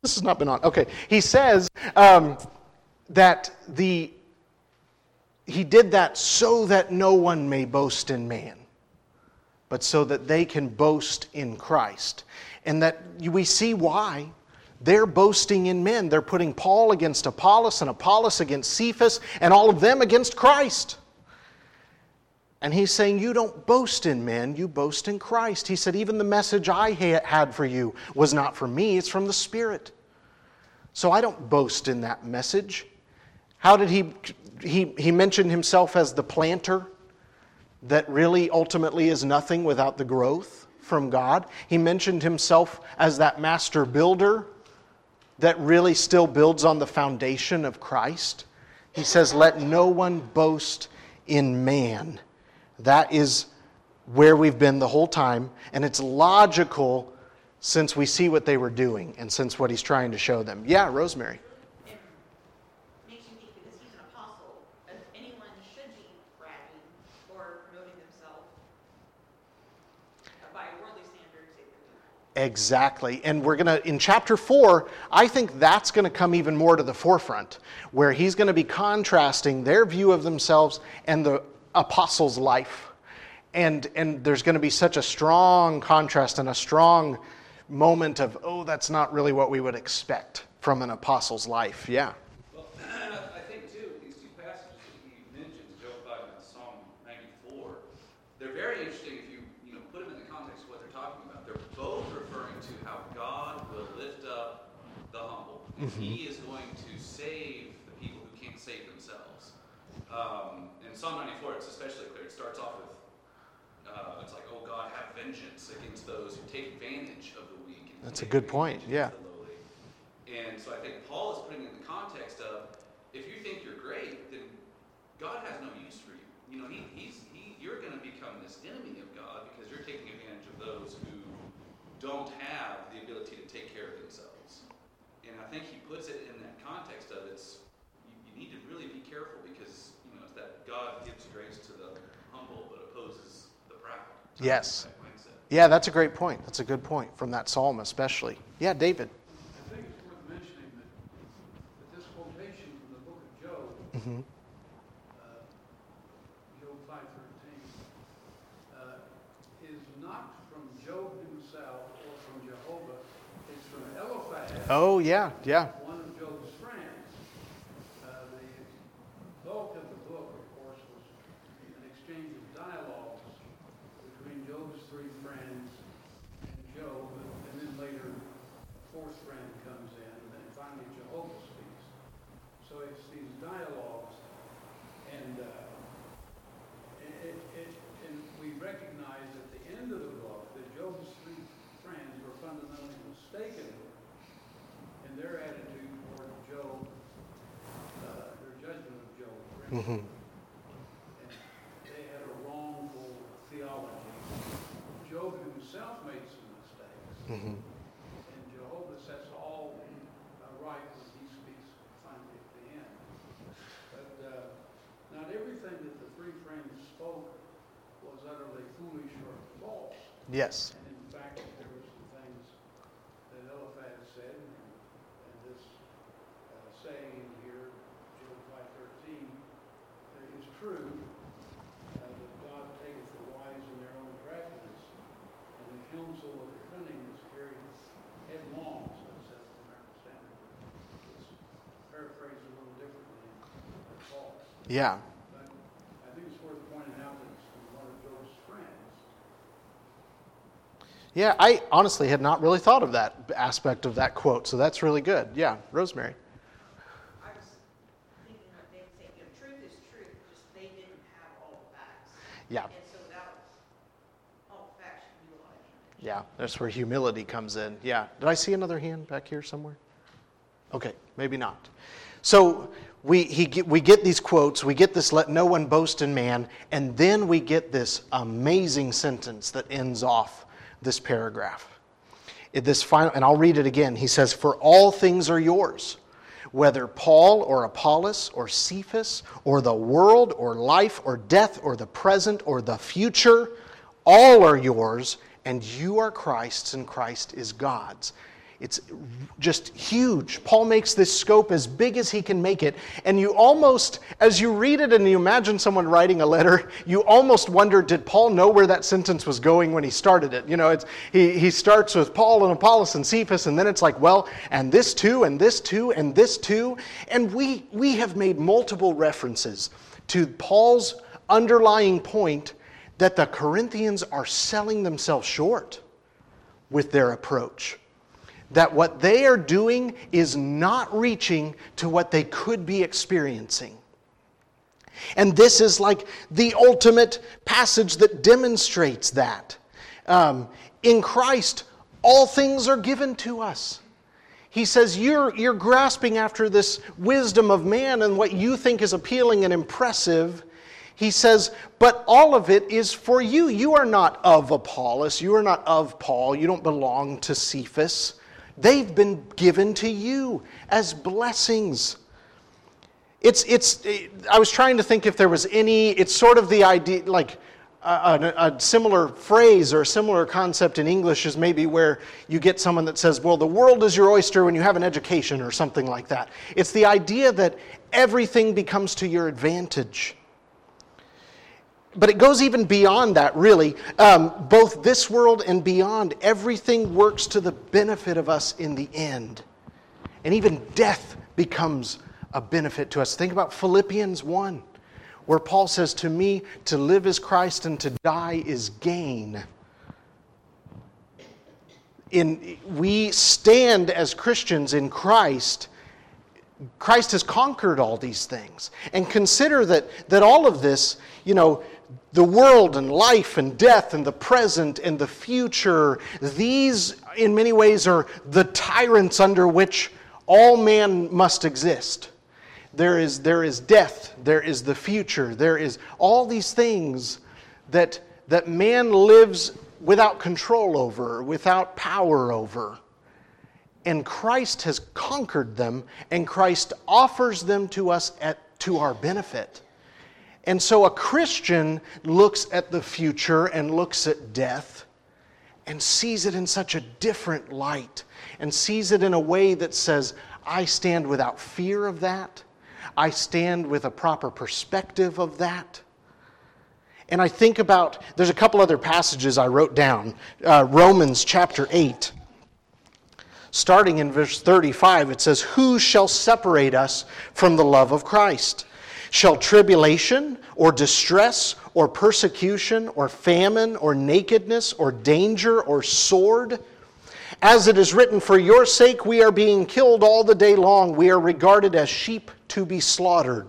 This has not been on. Okay. He says that he did that so that no one may boast in man, but so that they can boast in Christ. And that we see why. They're boasting in men. They're putting Paul against Apollos and Apollos against Cephas and all of them against Christ. And he's saying, you don't boast in men, you boast in Christ. He said, even the message I had for you was not from me, it's from the Spirit. So I don't boast in that message. How did he mentioned himself as the planter that really ultimately is nothing without the growth from God. He mentioned himself as that master builder that really still builds on the foundation of Christ. He says, let no one boast in man. That is where we've been the whole time, and it's logical since we see what they were doing and since what he's trying to show them. Yeah, Rosemary. It makes you think because he's an apostle, if anyone should be bragging or promoting themselves by worldly standards. Exactly. And we're going to, in chapter 4, I think that's going to come even more to the forefront, where he's going to be contrasting their view of themselves and the apostles' life. And there's going to be such a strong contrast and a strong moment of, oh, that's not really what we would expect from an apostle's life. Yeah. Well, I think, too, these two passages that he mentions, Job 5 and Psalm 94, they're very interesting if you put them in the context of what they're talking about. They're both referring to how God will lift up the humble. And He is going to save the people who can't save themselves. In Psalm 94, it's especially clear. It starts off with, it's like, oh, God, have vengeance against those who take advantage of the weak. And That's a good point, yeah. The lowly. And so I think Paul is putting it in the context of, if you think you're great, then God has no use for you. You're going to become this enemy of God because you're taking advantage of those who don't have the ability to take care of themselves. And I think he puts it in that context of you need to really be careful because it's that God gives grace to the humble but opposes the proud. Yes. Yeah, that's a great point. That's a good point from that psalm especially. Yeah, David. I think it's worth mentioning that this quotation from the book of Job, Job 5:13, is not from Job himself or from Jehovah. It's from Eliphaz. Oh, yeah. One of Job's friends. The bulk of the book, of course, was an exchange of dialogues between Job's three friends and Job, and then later a fourth friend comes in, and then finally Jehovah speaks. So it's these dialogues, and we recognize at the end of the book that Job's three friends were fundamentally mistaken in their attitude toward Job, their judgment of Job. And they had a wrongful theology. Job himself made some mistakes. And Jehovah sets all right when he speaks finally at the end. But not everything that the three friends spoke was utterly foolish or false. Yes. And in fact, there were some things that Eliphaz said, and this saying here, Job 5:13, is true, that God taketh the wise in their own craftiness, and the counsel of the cunning is carried headlong, so it says in American Standard. It's paraphrased a little differently than Paul. Yeah. But I think it's worth pointing out that it's from one of Job's friends. Yeah, I honestly had not really thought of that aspect of that quote, so that's really good. Yeah, Rosemary. I was thinking what they would say, truth is truth, just they didn't have all the facts. Yeah. And so without all the facts, you can do a lot of damage. Yeah, that's where humility comes in. Yeah. Did I see another hand back here somewhere? Okay, maybe not. So we get these quotes, we get this, let no one boast in man, and then we get this amazing sentence that ends off this paragraph. This final, and I'll read it again. He says, for all things are yours, whether Paul or Apollos or Cephas or the world or life or death or the present or the future, all are yours, and you are Christ's and Christ is God's. It's just huge. Paul makes this scope as big as he can make it. And you almost, as you read it and you imagine someone writing a letter, you almost wonder, did Paul know where that sentence was going when he started it? You know, he starts with Paul and Apollos and Cephas, and then it's like, well, and this too, and this too, and this too. And we have made multiple references to Paul's underlying point that the Corinthians are selling themselves short with their approach. That what they are doing is not reaching to what they could be experiencing. And this is like the ultimate passage that demonstrates that. In Christ, all things are given to us. He says, you're grasping after this wisdom of man and what you think is appealing and impressive. He says, but all of it is for you. You are not of Apollos. You are not of Paul. You don't belong to Cephas. They've been given to you as blessings. I was trying to think if there was any, it's sort of the idea, like a similar phrase or a similar concept in English is maybe where you get someone that says, well, the world is your oyster when you have an education or something like that. It's the idea that everything becomes to your advantage. But it goes even beyond that, really. Both this world and beyond, everything works to the benefit of us in the end. And even death becomes a benefit to us. Think about Philippians 1, where Paul says, to me, to live is Christ and to die is gain. We stand as Christians in Christ. Christ has conquered all these things. And consider that all of this, you know, the world and life and death and the present and the future, these in many ways are the tyrants under which all man must exist. There is death, there is the future, there is all these things that man lives without control over, without power over. And Christ has conquered them, and Christ offers them to us to our benefit. And so a Christian looks at the future and looks at death and sees it in such a different light and sees it in a way that says, I stand without fear of that. I stand with a proper perspective of that. And I think about, there's a couple other passages I wrote down. Romans chapter 8. Starting in verse 35, it says, who shall separate us from the love of Christ? Shall tribulation, or distress, or persecution, or famine, or nakedness, or danger, or sword? As it is written, for your sake we are being killed all the day long. We are regarded as sheep to be slaughtered.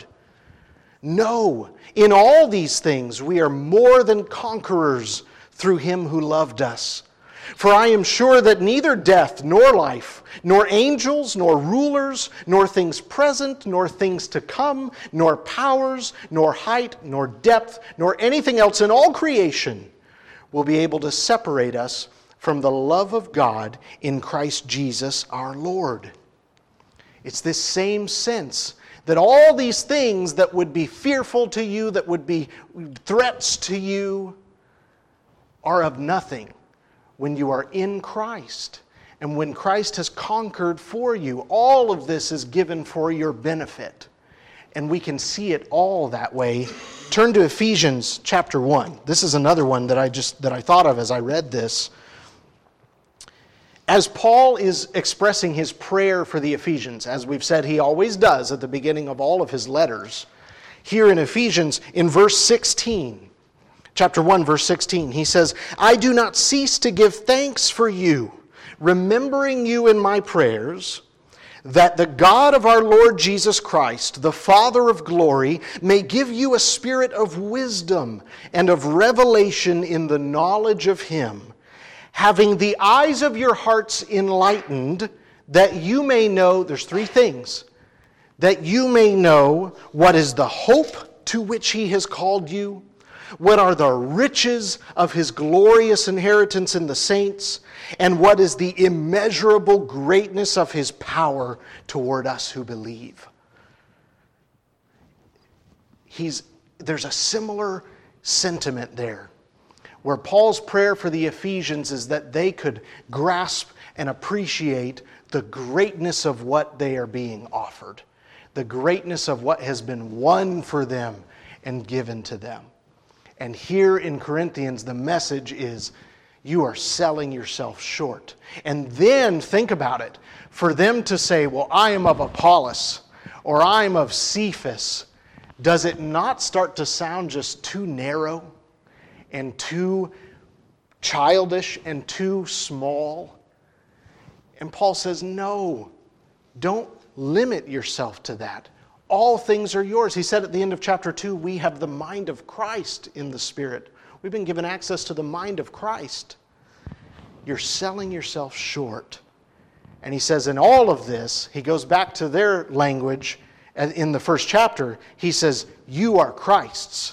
No, in all these things we are more than conquerors through him who loved us. For I am sure that neither death, nor life, nor angels, nor rulers, nor things present, nor things to come, nor powers, nor height, nor depth, nor anything else in all creation will be able to separate us from the love of God in Christ Jesus our Lord. It's this same sense that all these things that would be fearful to you, that would be threats to you, are of nothing when you are in Christ. And when Christ has conquered for you, all of this is given for your benefit. And we can see it all that way. Turn to Ephesians chapter 1. This is another one that I thought of as I read this. As Paul is expressing his prayer for the Ephesians, as we've said he always does at the beginning of all of his letters, here in Ephesians, in verse 16, chapter 1, verse 16, he says, I do not cease to give thanks for you, remembering you in my prayers, that the God of our Lord Jesus Christ, the Father of glory, may give you a spirit of wisdom and of revelation in the knowledge of him, having the eyes of your hearts enlightened, that you may know, there's three things, that you may know what is the hope to which he has called you, what are the riches of his glorious inheritance in the saints, and what is the immeasurable greatness of his power toward us who believe. There's a similar sentiment there, where Paul's prayer for the Ephesians is that they could grasp and appreciate the greatness of what they are being offered, the greatness of what has been won for them and given to them. And here in Corinthians, the message is, you are selling yourself short. And then think about it. For them to say, well, I am of Apollos, or I am of Cephas, does it not start to sound just too narrow and too childish and too small? And Paul says, no, don't limit yourself to that. All things are yours. He said at the end of chapter 2, we have the mind of Christ in the Spirit. We've been given access to the mind of Christ. You're selling yourself short. And he says in all of this, he goes back to their language in the first chapter. He says, you are Christ's.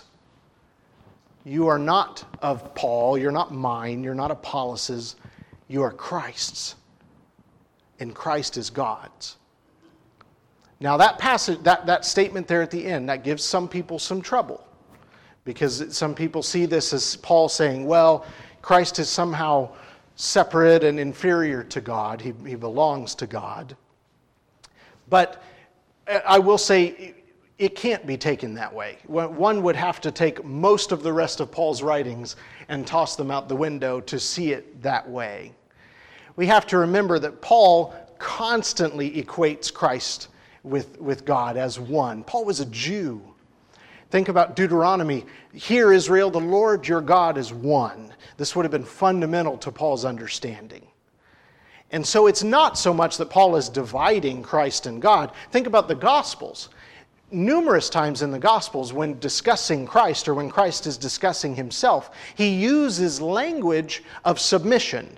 You are not of Paul, you're not mine, you're not Apollos', you are Christ's. And Christ is God's. Now that passage, that statement there at the end, that gives some people some trouble. Because some people see this as Paul saying, well, Christ is somehow separate and inferior to God. He belongs to God. But I will say it can't be taken that way. One would have to take most of the rest of Paul's writings and toss them out the window to see it that way. We have to remember that Paul constantly equates Christ with God as one. Paul was a Jew. Think about Deuteronomy. Hear, Israel, the Lord your God is one. This would have been fundamental to Paul's understanding. And so it's not so much that Paul is dividing Christ and God. Think about the Gospels. Numerous times in the Gospels, when discussing Christ or when Christ is discussing himself, he uses language of submission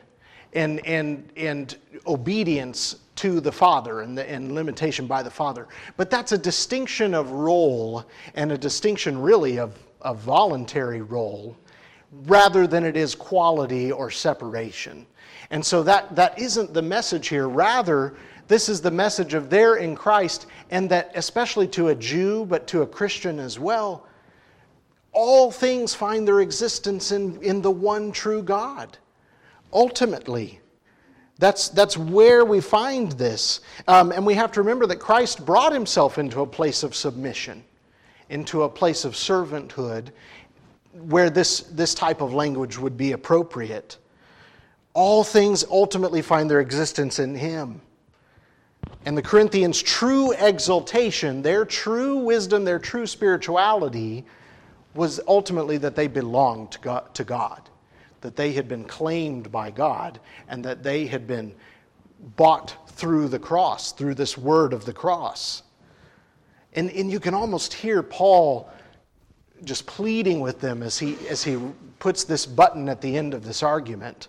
and obedience to the Father and limitation by the Father. But that's a distinction of role and a distinction really of voluntary role rather than it is quality or separation. And so that isn't the message here. Rather, this is the message of they're in Christ, and that especially to a Jew, but to a Christian as well, all things find their existence in the one true God. Ultimately, that's where we find this. And we have to remember that Christ brought himself into a place of submission, into a place of servanthood, where this type of language would be appropriate. All things ultimately find their existence in him. And the Corinthians' true exaltation, their true wisdom, their true spirituality, was ultimately that they belonged to God, that they had been claimed by God, and that they had been bought through the cross, through this word of the cross. And you can almost hear Paul just pleading with them as he puts this button at the end of this argument.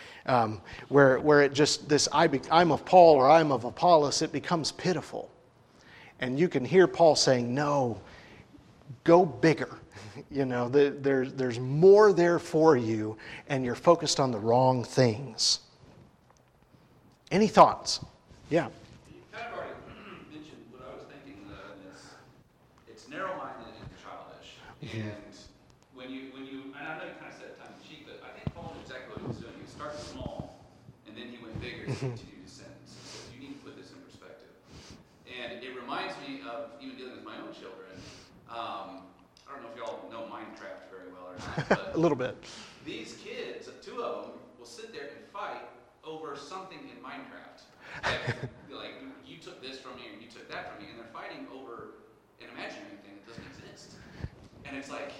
Where it just, this I'm of Paul or I'm of Apollos, it becomes pitiful. And you can hear Paul saying, no, go bigger. You know, there's more there for you, and you're focused on the wrong things. Any thoughts? Yeah. You kind of already mentioned what I was thinking, is it's narrow-minded and childish. Mm-hmm. And when you, and I know you kind of said it tongue in cheek, but I think Paul knew exactly what he was doing. He started small, and then he went bigger to continue to send. So you need to put this in perspective. And it reminds me of even dealing with my own children. I don't know if y'all know Minecraft very well or not, but A little bit. these kids, two of them, will sit there and fight over something in Minecraft. Like, you took this from me, and you took that from me, and they're fighting over an imaginary thing that doesn't exist. And it's like,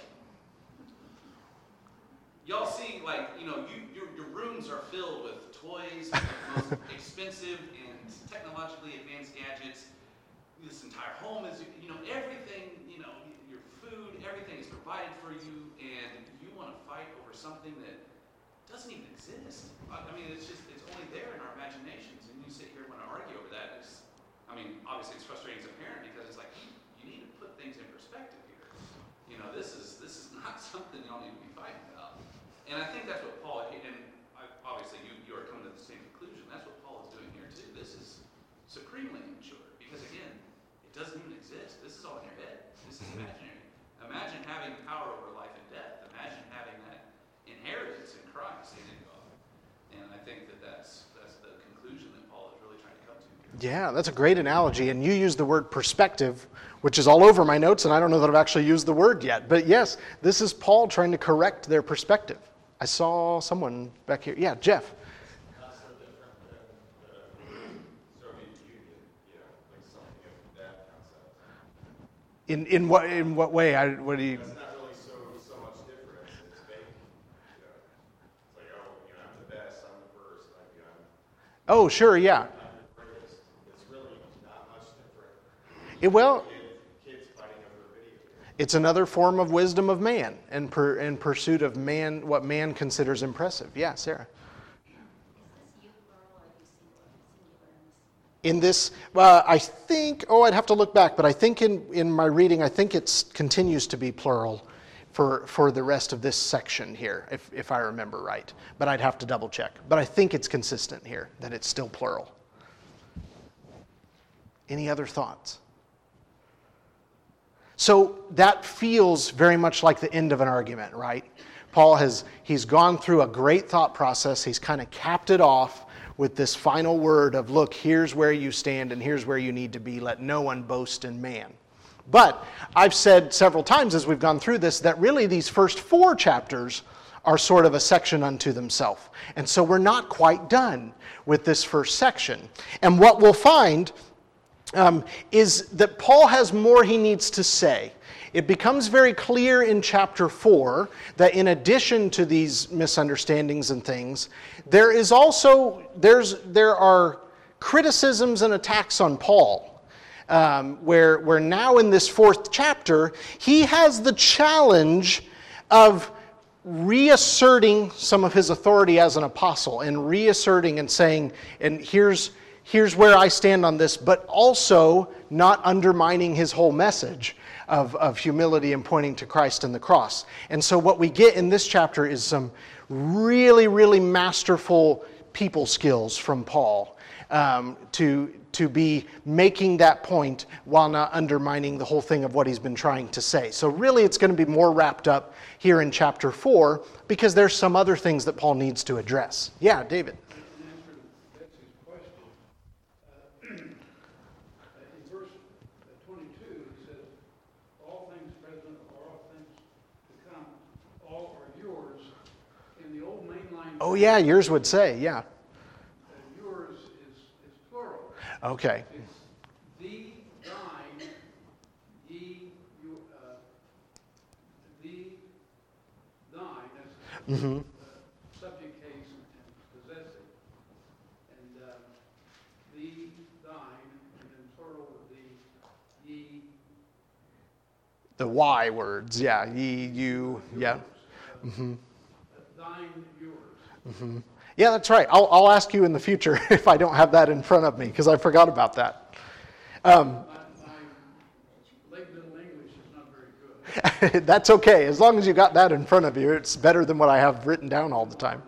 y'all see, like, you know, your rooms are filled with toys, with the most expensive and technologically advanced gadgets. This entire home is, you know, everything, you know, your food, everything is provided for you, and you want to fight over something that doesn't even exist. I mean, it's only there in our imaginations, and you sit here and want to argue over that. Obviously it's frustrating as a parent because it's like, you need to put things in perspective here. You know, this is not something y'all need to be fighting about. And I think that's what Paul, obviously you are coming to the same conclusion. That's what Paul is doing here too. This is supremely immature because, again, it doesn't even exist. This is all in your head. This is imaginary. Imagine having power over life and death. Imagine having that inheritance in Christ and in God. And I think that's the Yeah, that's a great analogy. And you use the word perspective, which is all over my notes, and I don't know that I've actually used the word yet. But yes, this is Paul trying to correct their perspective. I saw someone back here. Yeah, Jeff. Not so different than Soviet Union, like something of that concept. In what way? What do you? It's not really so much different. It's vague. It's like, I'm the best, I'm the first, Oh, sure, yeah. I'm the greatest. It's really not much different. Kids fighting over video games. It's another form of wisdom of man and in pursuit of man, what man considers impressive. Yeah, Sarah. In this, I think, I'd have to look back, but I think in my reading, I think it continues to be plural for the rest of this section here, if I remember right. But I'd have to double check. But I think it's consistent here, that it's still plural. Any other thoughts? So that feels very much like the end of an argument, right? Paul he's gone through a great thought process. He's kind of capped it off with this final word of, look, here's where you stand and here's where you need to be. Let no one boast in man. But I've said several times as we've gone through this that really these first 4 chapters are sort of a section unto themselves. And so we're not quite done with this first section. And what we'll find is that Paul has more he needs to say. It becomes very clear in chapter 4 that in addition to these misunderstandings and things, there are criticisms and attacks on Paul. Where now in this 4th chapter, he has the challenge of reasserting some of his authority as an apostle and reasserting and saying, and here's where I stand on this, but also not undermining his whole message of humility and pointing to Christ and the cross. And so what we get in this chapter is some really, really masterful people skills from Paul to be making that point while not undermining the whole thing of what he's been trying to say. So really it's going to be more wrapped up here in chapter 4 because there's some other things that Paul needs to address. Yeah, David. In answer to Betsy's question, in verse 22, he says, all things present or all things to come, all are yours. In the old mainline, Oh yeah, yours would say, yeah. Yours is plural. Okay. It's thee, thine, ye, you, thee, thine, that's subject case and possessive. And thee, thine, and then plural would be ye. The Y words, yeah. Ye, you, yeah. Thine, yours. Yeah, that's right. I'll ask you in the future if I don't have that in front of me, because I forgot about that. My late middle English is not very good. That's okay. As long as you got that in front of you, it's better than what I have written down all the time.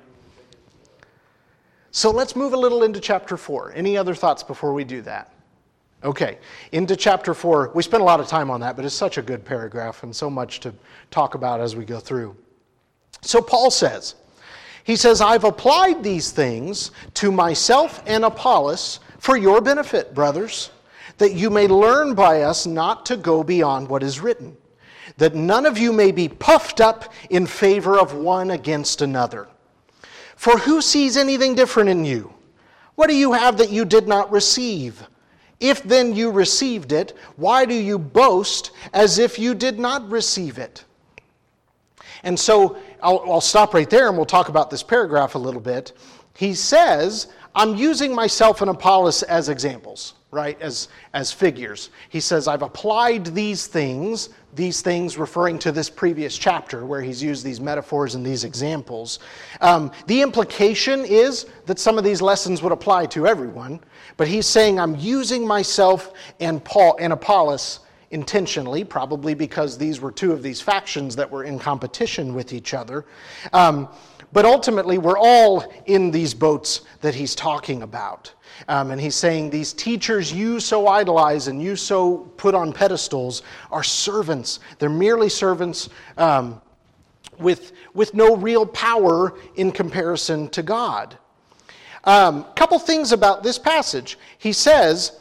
So let's move a little into chapter 4. Any other thoughts before we do that? Okay, into chapter 4. We spent a lot of time on that, but it's such a good paragraph and so much to talk about as we go through. So Paul says, I've applied these things to myself and Apollos for your benefit, brothers, that you may learn by us not to go beyond what is written, that none of you may be puffed up in favor of one against another. For who sees anything different in you? What do you have that you did not receive? If then you received it, why do you boast as if you did not receive it? And so I'll stop right there and we'll talk about this paragraph a little bit. He says, I'm using myself and Apollos as examples, right, as figures. He says, I've applied these things referring to this previous chapter where he's used these metaphors and these examples. The implication is that some of these lessons would apply to everyone, but he's saying, I'm using myself and Paul and Apollos intentionally, probably because these were two of these factions that were in competition with each other. But ultimately, we're all in these boats that he's talking about. And he's saying these teachers you so idolize and you so put on pedestals are servants. They're merely servants with no real power in comparison to God. Couple things about this passage. He says,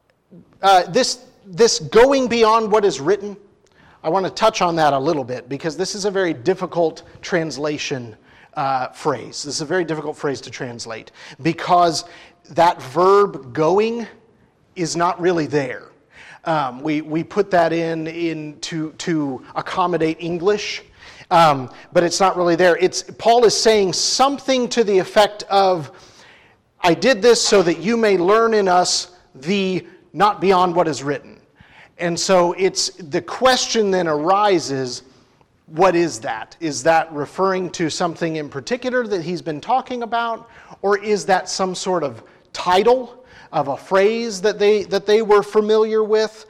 this going beyond what is written, I want to touch on that a little bit because this is a very difficult translation phrase. This is a very difficult phrase to translate because that verb going is not really there. We put that in to accommodate English, but it's not really there. Paul is saying something to the effect of, I did this so that you may learn in us the not beyond what is written. And so the question then arises, what is that? Is that referring to something in particular that he's been talking about? Or is that some sort of title of a phrase that they were familiar with?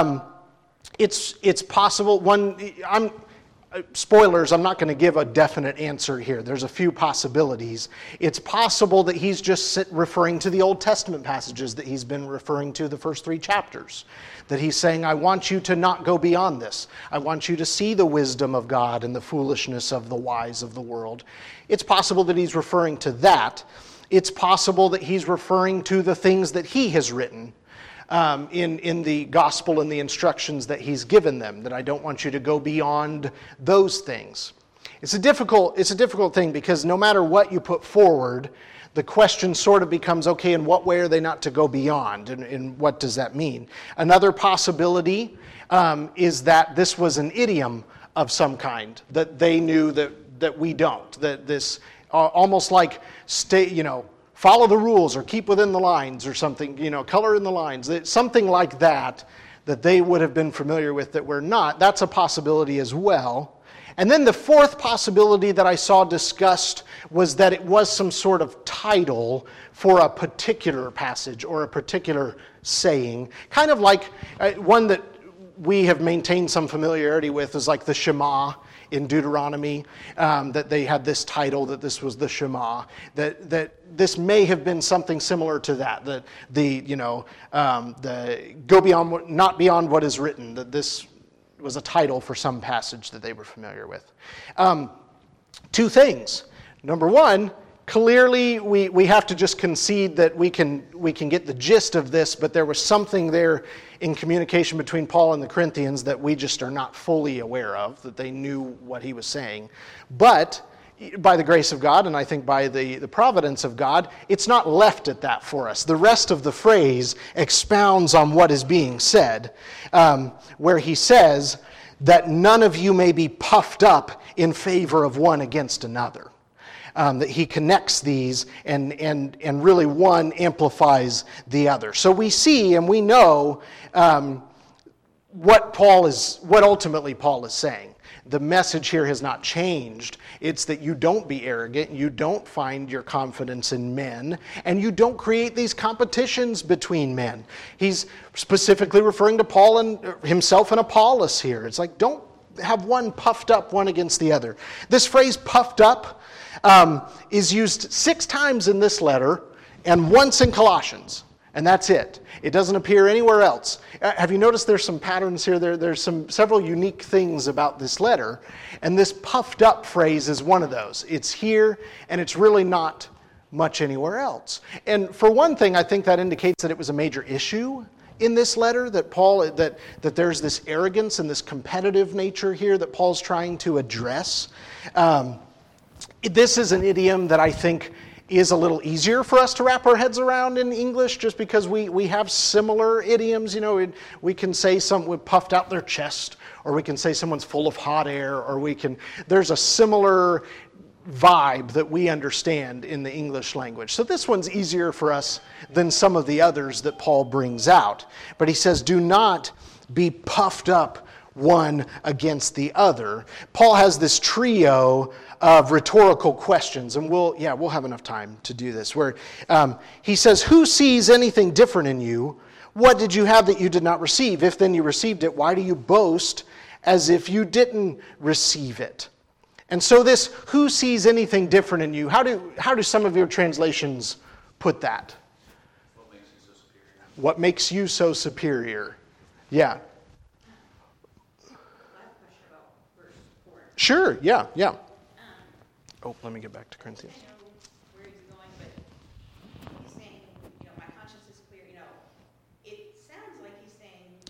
It's possible. Spoilers, I'm not going to give a definite answer here. There's a few possibilities. It's possible that he's just referring to the Old Testament passages that he's been referring to the first 3 chapters. That he's saying, I want you to not go beyond this. I want you to see the wisdom of God and the foolishness of the wise of the world. It's possible that he's referring to that. It's possible that he's referring to the things that he has written in the gospel and the instructions that he's given them, that I don't want you to go beyond those things. It's a difficult thing because no matter what you put forward, the question sort of becomes, okay, in what way are they not to go beyond, and what does that mean? Another possibility is that this was an idiom of some kind, that they knew that we don't, that this almost like follow the rules or keep within the lines or something, color in the lines, something like that they would have been familiar with that we're not. That's a possibility as well. And then the fourth possibility that I saw discussed was that it was some sort of title for a particular passage or a particular saying, kind of like one that we have maintained some familiarity with is like the Shema in Deuteronomy, that they had this title, that this was the Shema, that this may have been something similar to that, the go beyond, not beyond what is written, that this was a title for some passage that they were familiar with. 2 things. Number one, clearly we have to just concede that we can get the gist of this, but there was something there in communication between Paul and the Corinthians that we just are not fully aware of, that they knew what he was saying. But by the grace of God, and I think by the providence of God, it's not left at that for us. The rest of the phrase expounds on what is being said, where he says that none of you may be puffed up in favor of one against another. That he connects these and really one amplifies the other. So we see and we know what ultimately Paul is saying. The message here has not changed. It's that you don't be arrogant, you don't find your confidence in men, and you don't create these competitions between men. He's specifically referring to Paul and himself and Apollos here. It's like, don't have one puffed up one against the other. This phrase puffed up is used 6 times in this letter and once in Colossians, and that's it. It doesn't appear anywhere else. Have you noticed there's some patterns here? There's several unique things about this letter, and this puffed up phrase is one of those. It's here, and it's really not much anywhere else. And for one thing, I think that indicates that it was a major issue in this letter, that there's this arrogance and this competitive nature here that Paul's trying to address. This is an idiom that I think is a little easier for us to wrap our heads around in English, just because we have similar idioms. We can say someone puffed out their chest, or we can say someone's full of hot air, or there's a similar vibe that we understand in the English language. So this one's easier for us than some of the others that Paul brings out. But he says, do not be puffed up one against the other. Paul has this trio of rhetorical questions, and we'll have enough time to do this, where he says, who sees anything different in you? What did you have that you did not receive? If then you received it, why do you boast as if you didn't receive it? And so this, who sees anything different in you? How do some of your translations put that? What makes you so superior? Yeah. Sure, yeah. Oh, let me get back to Corinthians. I know where he's going, but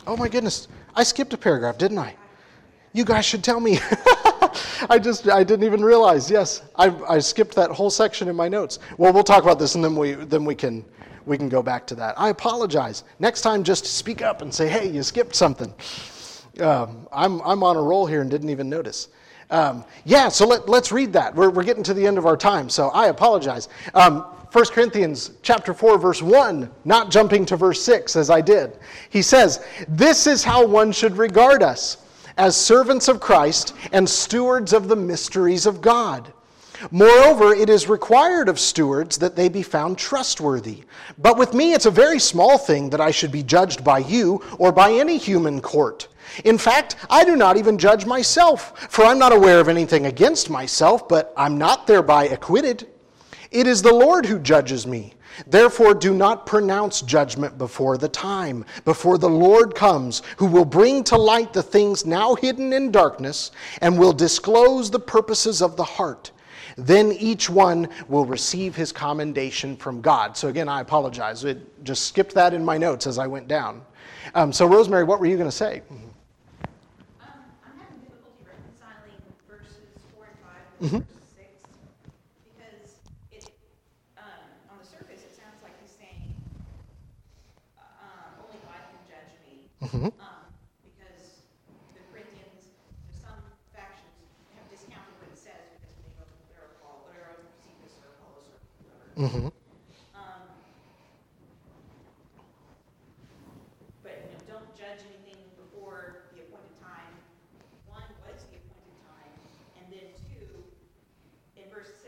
Oh my goodness. I skipped a paragraph, didn't I? You guys should tell me. I didn't even realize. Yes, I skipped that whole section in my notes. Well, we'll talk about this and then we can go back to that. I apologize. Next time, just speak up and say, "Hey, you skipped something." I'm on a roll here and didn't even notice. So let's read that. We're getting to the end of our time, so I apologize. 1 Corinthians chapter 4, verse 1, not jumping to verse 6 as I did. He says, "This is how one should regard us, as servants of Christ and stewards of the mysteries of God. Moreover, it is required of stewards that they be found trustworthy. But with me it's a very small thing that I should be judged by you or by any human court. In fact, I do not even judge myself, for I'm not aware of anything against myself, but I'm not thereby acquitted. It is the Lord who judges me. Therefore, do not pronounce judgment before the time, before the Lord comes, who will bring to light the things now hidden in darkness, and will disclose the purposes of the heart. Then each one will receive his commendation from God." So again, I apologize. I just skipped that in my notes as I went down. So Rosemary, what were you going to say? I'm having difficulty reconciling verses 4 and 5 with verse 6, because on the surface it sounds like he's saying only God can judge me, because the Corinthians, some factions have discounted what it says because they're Cephas or Apollos or whoever. But don't judge anything before the appointed time. One, what is the appointed time? And then two, in verse 6,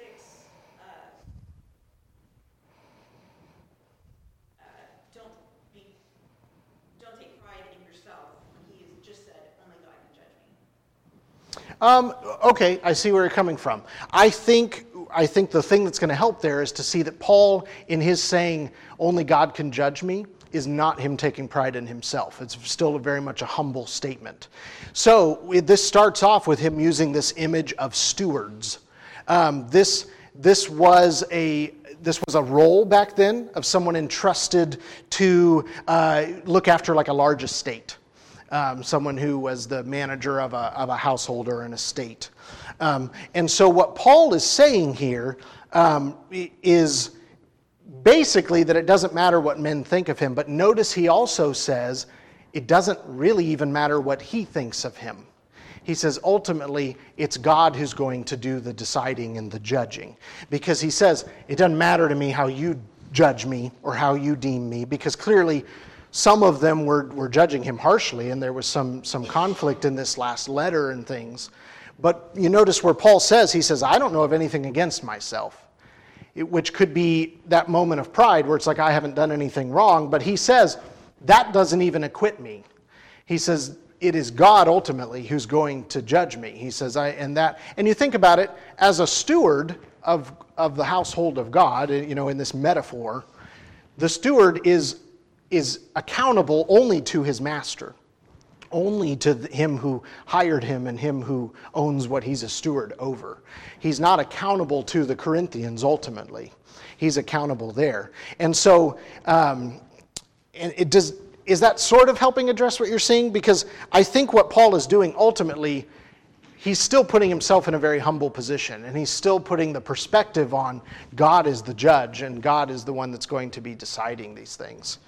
don't take pride in yourself. He has just said, only God can judge me. Okay, I see where you're coming from. I think the thing that's going to help there is to see that Paul, in his saying, "Only God can judge me," is not him taking pride in himself. It's still very much a humble statement. So this starts off with him using this image of stewards. This was a role back then of someone entrusted to look after like a large estate. Someone who was the manager of a household or an estate. And so what Paul is saying here is basically that it doesn't matter what men think of him, but notice he also says it doesn't really even matter what he thinks of him. He says ultimately it's God who's going to do the deciding and the judging, because he says it doesn't matter to me how you judge me or how you deem me, because clearly some of them were judging him harshly, and there was some conflict in this last letter and things. But you notice where Paul says, he says, I don't know of anything against myself, which could be that moment of pride where it's like, I haven't done anything wrong. But he says, that doesn't even acquit me. He says, it is God ultimately who's going to judge me. He says, and you think about it, as a steward of the household of God, in this metaphor, the steward is accountable only to his master, only to him who hired him and him who owns what he's a steward over. He's not accountable to the Corinthians ultimately. He's accountable there. And so, is that sort of helping address what you're seeing? Because I think what Paul is doing ultimately, he's still putting himself in a very humble position, and he's still putting the perspective on God is the judge and God is the one that's going to be deciding these things.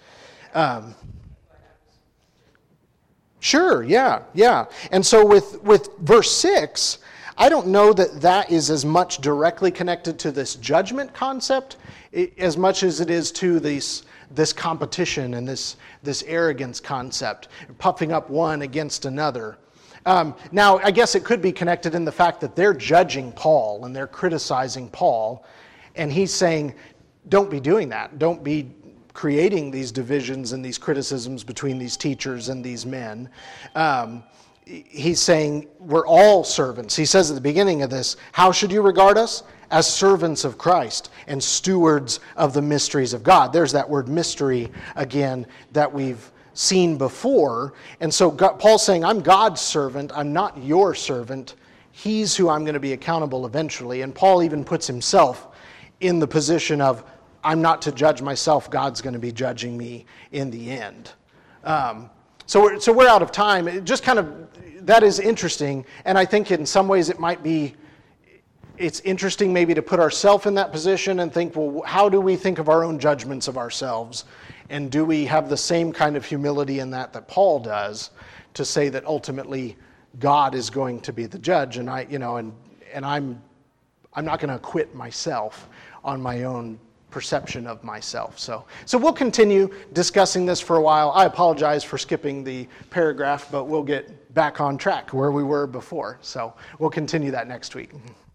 Sure, yeah. And so with verse 6, I don't know that is as much directly connected to this judgment concept as much as it is to this competition and this arrogance concept, puffing up one against another. Now, I guess it could be connected in the fact that they're judging Paul and they're criticizing Paul, and he's saying, don't be doing that. Don't be creating these divisions and these criticisms between these teachers and these men. He's saying we're all servants. He says at the beginning of this, how should you regard us? As servants of Christ and stewards of the mysteries of God. There's that word mystery again that we've seen before. And so Paul's saying, I'm God's servant. I'm not your servant. He's who I'm going to be accountable eventually. And Paul even puts himself in the position of, I'm not to judge myself. God's going to be judging me in the end. So we're out of time. It just kind of, that is interesting, and I think in some ways it's interesting maybe to put ourselves in that position and think, well, how do we think of our own judgments of ourselves? And do we have the same kind of humility in that Paul does, to say that ultimately God is going to be the judge, and I'm not going to acquit myself on my own perception of myself. So we'll continue discussing this for a while. I apologize for skipping the paragraph, but we'll get back on track where we were before. So we'll continue that next week.